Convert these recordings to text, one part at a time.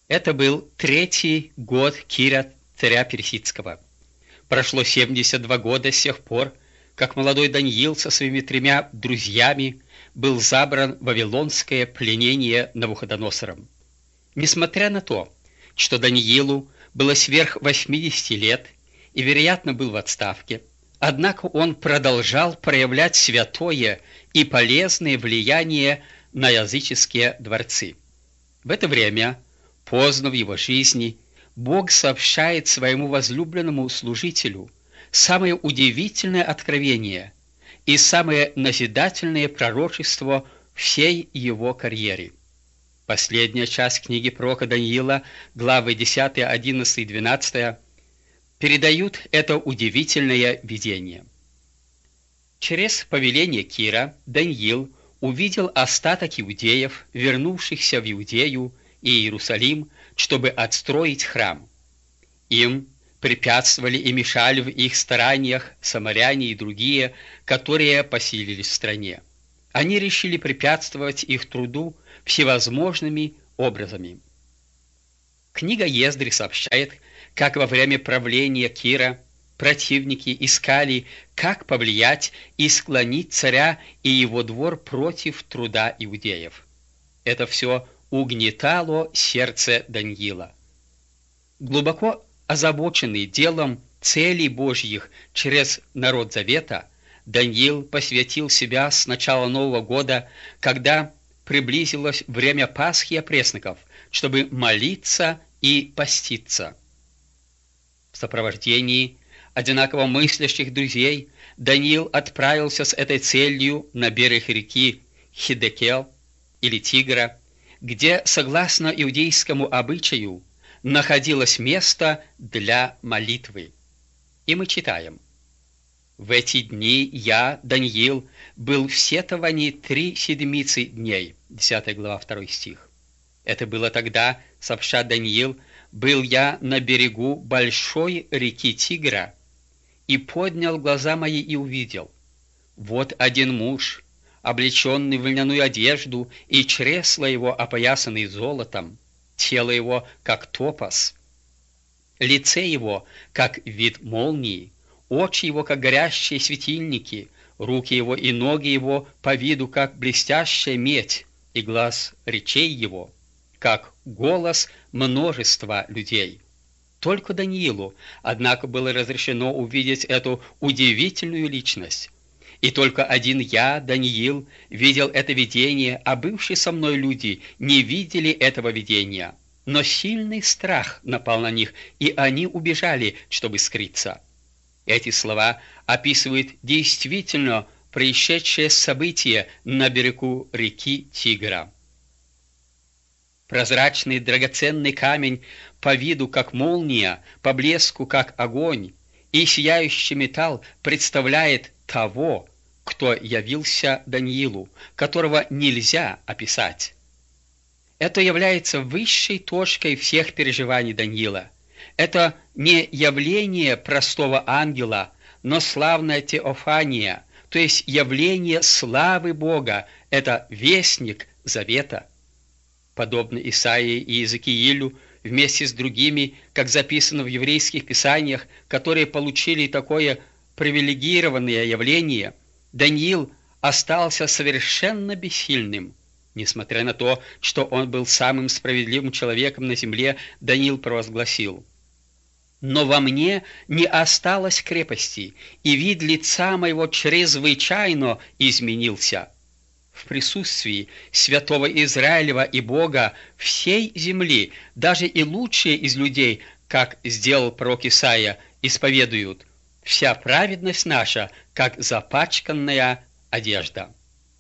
Это был 3-й год Кира, царя Персидского. Прошло 72 года с тех пор, как молодой Даниил со своими 3 друзьями был забран в вавилонское пленение Навуходоносором. Несмотря на то, что Даниилу было сверх 80 лет и, вероятно, был в отставке, однако он продолжал проявлять святое и полезное влияние на языческие дворцы. В это время, поздно в его жизни, Бог сообщает своему возлюбленному служителю самое удивительное откровение и самое назидательное пророчество всей его карьере. Последняя часть книги пророка Даниила, главы 10, 11 и 12, передают это удивительное видение. Через повеление Кира Даниил увидел остаток иудеев, вернувшихся в Иудею и Иерусалим, чтобы отстроить храм. Им препятствовали и мешали в их стараниях самаряне и другие, которые поселились в стране. Они решили препятствовать их труду всевозможными образами. Книга Ездри сообщает, как во время правления Кира противники искали, как повлиять и склонить царя и его двор против труда иудеев. Это все угнетало сердце Даниила. Глубоко озабоченный делом целей Божьих через народ Завета, Даниил посвятил себя с начала Нового года, когда приблизилось время Пасхи и опресноков, чтобы молиться и поститься. В сопровождении одинаково мыслящих друзей Даниил отправился с этой целью на берег реки Хидекел или Тигра, где, согласно иудейскому обычаю, находилось место для молитвы. И мы читаем: «В эти дни я, Даниил, был в сетовании 3 седмицы дней». 10 глава, 2 стих. Это было тогда, сообщает Даниил, «был я на берегу большой реки Тигра, и поднял глаза мои и увидел. Вот один муж, облеченный в льняную одежду, и чресла его опоясанные золотом, тело его, как топаз, лице его, как вид молнии, очи его, как горящие светильники, руки его и ноги его по виду, как блестящая медь, и глаз речей его, как голос множества людей». Только Даниилу, однако, было разрешено увидеть эту удивительную личность. И только один я, Даниил, видел это видение, а бывшие со мной люди не видели этого видения. Но сильный страх напал на них, и они убежали, чтобы скрыться. Эти слова описывают действительно происшедшее событие на берегу реки Тигра. Прозрачный драгоценный камень, по виду как молния, по блеску как огонь, и сияющий металл представляет того, кто явился Даниилу, которого нельзя описать. Это является высшей точкой всех переживаний Даниила. Это не явление простого ангела, но славная теофания, то есть явление славы Бога, это вестник завета. Подобно Исаии и Иезекиилю, вместе с другими, как записано в еврейских писаниях, которые получили такое привилегированное явление, Даниил остался совершенно бессильным. Несмотря на то, что он был самым справедливым человеком на земле, Даниил провозгласил: «Но во мне не осталось крепости, и вид лица моего чрезвычайно изменился». В присутствии святого Израилева и Бога всей земли, даже и лучшие из людей, как сделал пророк Исаия, исповедуют: «Вся праведность наша, как запачканная одежда».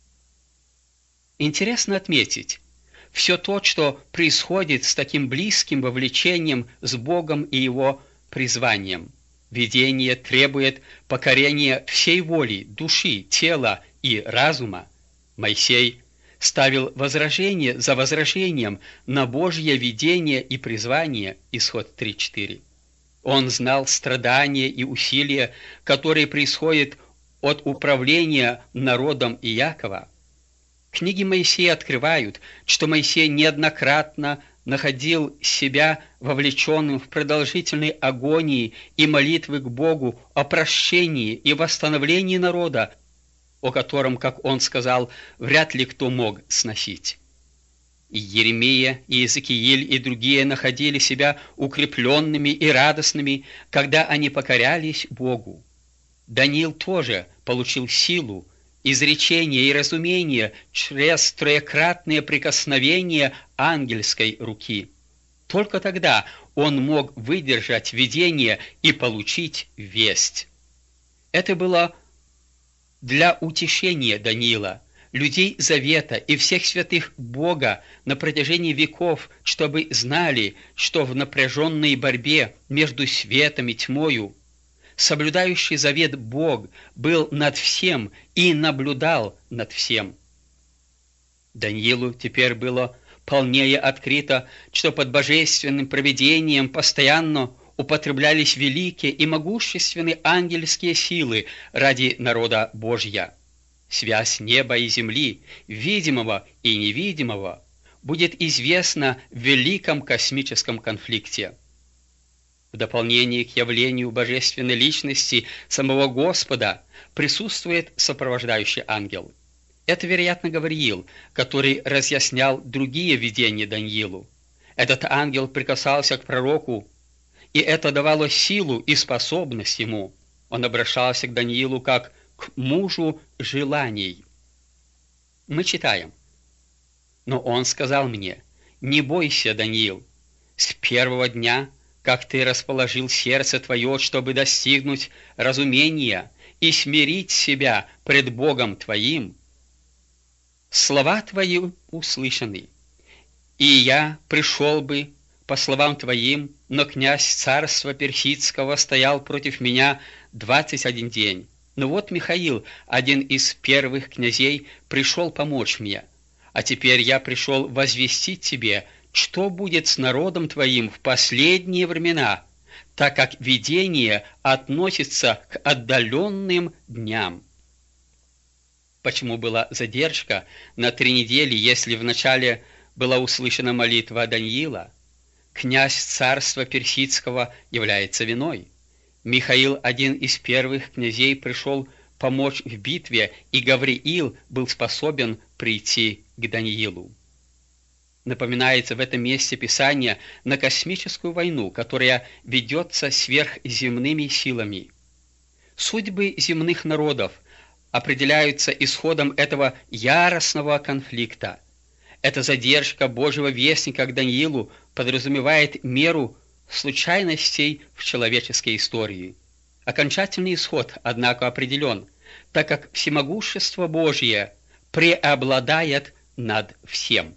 Интересно отметить, все то, что происходит с таким близким вовлечением с Богом и Его призванием. Видение требует покорения всей воли, души, тела и разума. Моисей ставил возражение за возражением на Божье видение и призвание, Исход 3:4. Он знал страдания и усилия, которые происходят от управления народом Иакова. Книги Моисея открывают, что Моисей неоднократно находил себя вовлеченным в продолжительной агонии и молитвы к Богу о прощении и восстановлении народа, о котором, как он сказал, вряд ли кто мог сносить. И Еремия, и Иезекииль, и другие находили себя укрепленными и радостными, когда они покорялись Богу. Даниил тоже получил силу, изречение и разумение через троекратное прикосновение ангельской руки. Только тогда он мог выдержать видение и получить весть. Это было для утешения Даниила, людей Завета и всех святых Бога на протяжении веков, чтобы знали, что в напряженной борьбе между светом и тьмою соблюдающий завет Бог был над всем и наблюдал над всем. Даниилу теперь было полнее открыто, что под божественным провидением постоянно употреблялись великие и могущественные ангельские силы ради народа Божья. Связь неба и земли, видимого и невидимого, будет известна в великом космическом конфликте. В дополнение к явлению божественной личности самого Господа присутствует сопровождающий ангел. Это, вероятно, Гавриил, который разъяснял другие видения Даниилу. Этот ангел прикасался к пророку, и это давало силу и способность ему. Он обращался к Даниилу как к мужу желаний. Мы читаем: «Но он сказал мне: не бойся, Даниил, с первого дня, как ты расположил сердце твое, чтобы достигнуть разумения и смирить себя пред Богом твоим, слова твои услышаны, и я пришел бы по словам твоим, но князь царства персидского стоял против меня 21 день. Но вот Михаил, один из первых князей, пришел помочь мне. А теперь я пришел возвестить тебе, что будет с народом твоим в последние времена, так как видение относится к отдаленным дням». Почему была задержка на 3 недели, если вначале была услышана молитва Даниила? Князь царства персидского является виной. Михаил, один из первых князей, пришел помочь в битве, и Гавриил был способен прийти к Даниилу. Напоминается в этом месте Писание на космическую войну, которая ведется сверхземными силами. Судьбы земных народов определяются исходом этого яростного конфликта. Эта задержка Божьего вестника к Даниилу подразумевает меру случайностей в человеческой истории. Окончательный исход, однако, определен, так как всемогущество Божье преобладает над всем.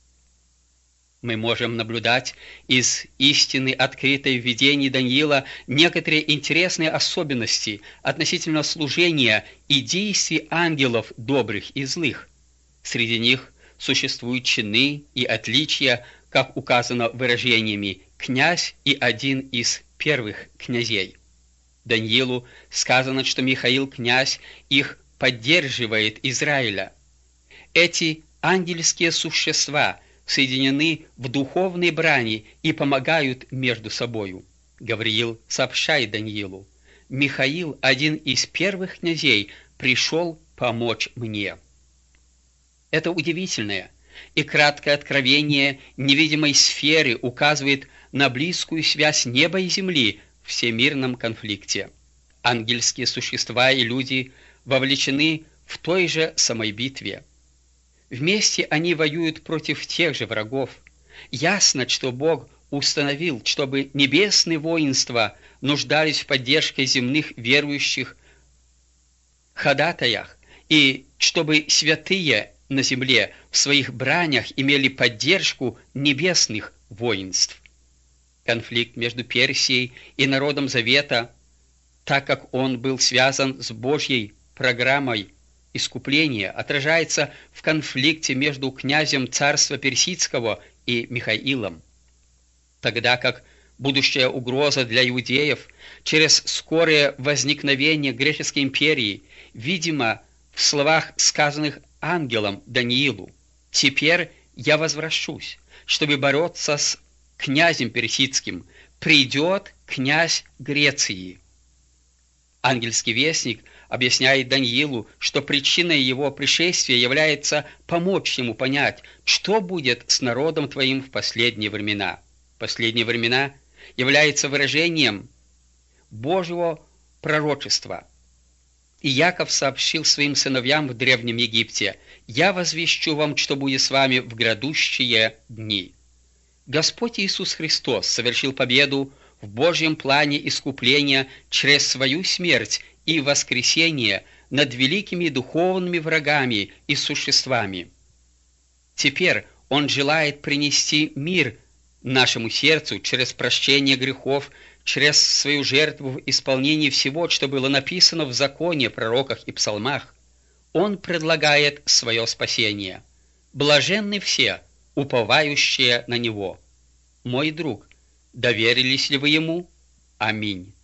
Мы можем наблюдать из истины, открытой в видении Даниила, некоторые интересные особенности относительно служения и действий ангелов добрых и злых. Среди них существуют чины и отличия, как указано выражениями «князь» и один из первых князей. Даниилу сказано, что Михаил, князь, их поддерживает Израиля. Эти ангельские существа соединены в духовной брани и помогают между собою. Гавриил сообщает Даниилу: «Михаил, один из первых князей, пришел помочь мне». Это удивительное и краткое откровение невидимой сферы указывает на близкую связь неба и земли в всемирном конфликте. Ангельские существа и люди вовлечены в той же самой битве. Вместе они воюют против тех же врагов. Ясно, что Бог установил, чтобы небесные воинства нуждались в поддержке земных верующих ходатаях, и чтобы святые на земле в своих бранях имели поддержку небесных воинств. Конфликт между Персией и народом Завета, так как он был связан с Божьей программой искупления, отражается в конфликте между князем царства персидского и Михаилом. Тогда как будущая угроза для иудеев через скорое возникновение греческой империи, видимо, в словах, сказанных ангелом Даниилу: «Теперь я возвращусь, чтобы бороться с князем персидским. Придет князь Греции. Ангельский вестник объясняет Даниилу, что причиной его пришествия является помочь ему понять, что будет с народом твоим в последние времена. Последние времена является выражением Божьего пророчества. И Яков сообщил своим сыновьям в Древнем Египте: «Я возвещу вам, что будет с вами в грядущие дни». Господь Иисус Христос совершил победу в Божьем плане искупления через свою смерть и воскресение над великими духовными врагами и существами. Теперь Он желает принести мир нашему сердцу через прощение грехов, через свою жертву в исполнении всего, что было написано в законе, пророках и псалмах. Он предлагает свое спасение. Блаженны все, уповающие на Него. Мой друг, доверились ли вы Ему? Аминь.